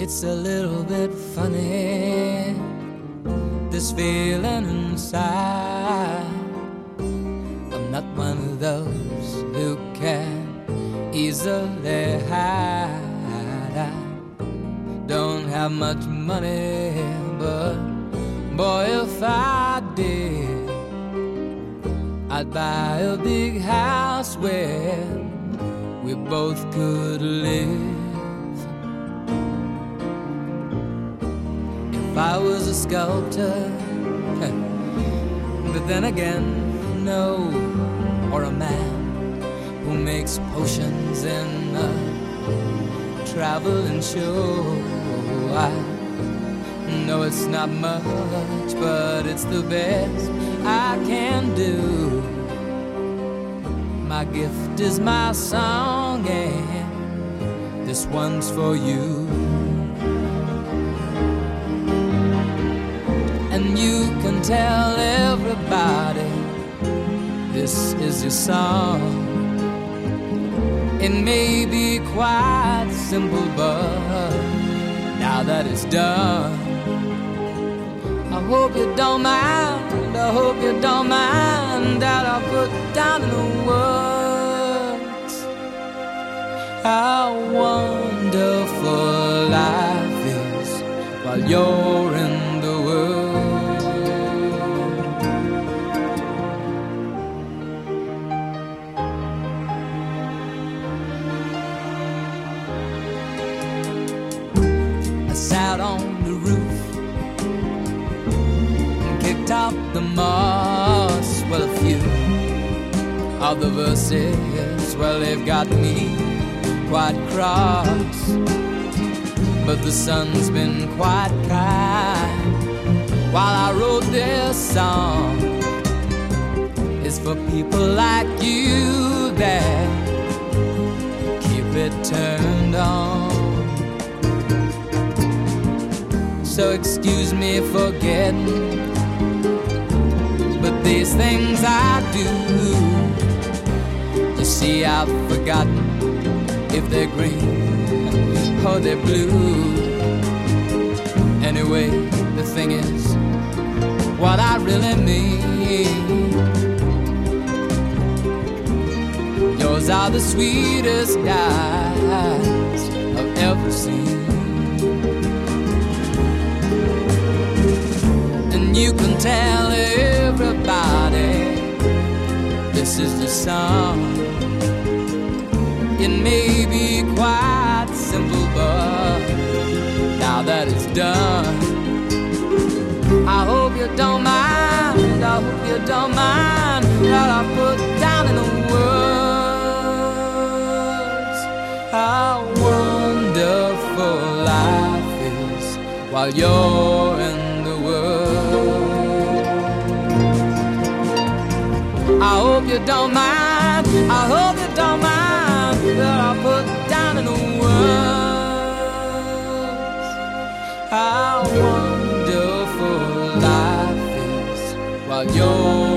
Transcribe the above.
It's a little bit funny, this feeling inside. I'm not one of those who can easily hide. I don't have much money, but boy, if I did, I'd buy a big house where we both could live. If I was a sculptor, but then again, no, or a man who makes potions in a traveling show. I know it's not much, but it's the best I can do. My gift is my song, and this one's for you. And you can tell everybody this is your song. It may be quite simple, but now that it's done, I hope you don't mind, I hope you don't mind that I put down in the words how wonderful life is while you're in the world. I sat on the roof and kicked out the moss. Well, a few of the verses, well, they've got me quite cross, but the sun's been quite kind while I wrote this song. It's for people like you that keep it turned on. So excuse me for getting, but these things I do, you see, I've forgotten if they're green or they're blue. Anyway, the thing is, what I really mean, yours are the sweetest eyes I've ever seen. And you can tell everybody this is the song. It may be quite simple, but now that it's done, I hope you don't mind, I hope you don't mind that I put down in the words how wonderful life is while you're in the world. I hope you don't mind, I hope you don't mind that I put down in the words how wonderful life is while you're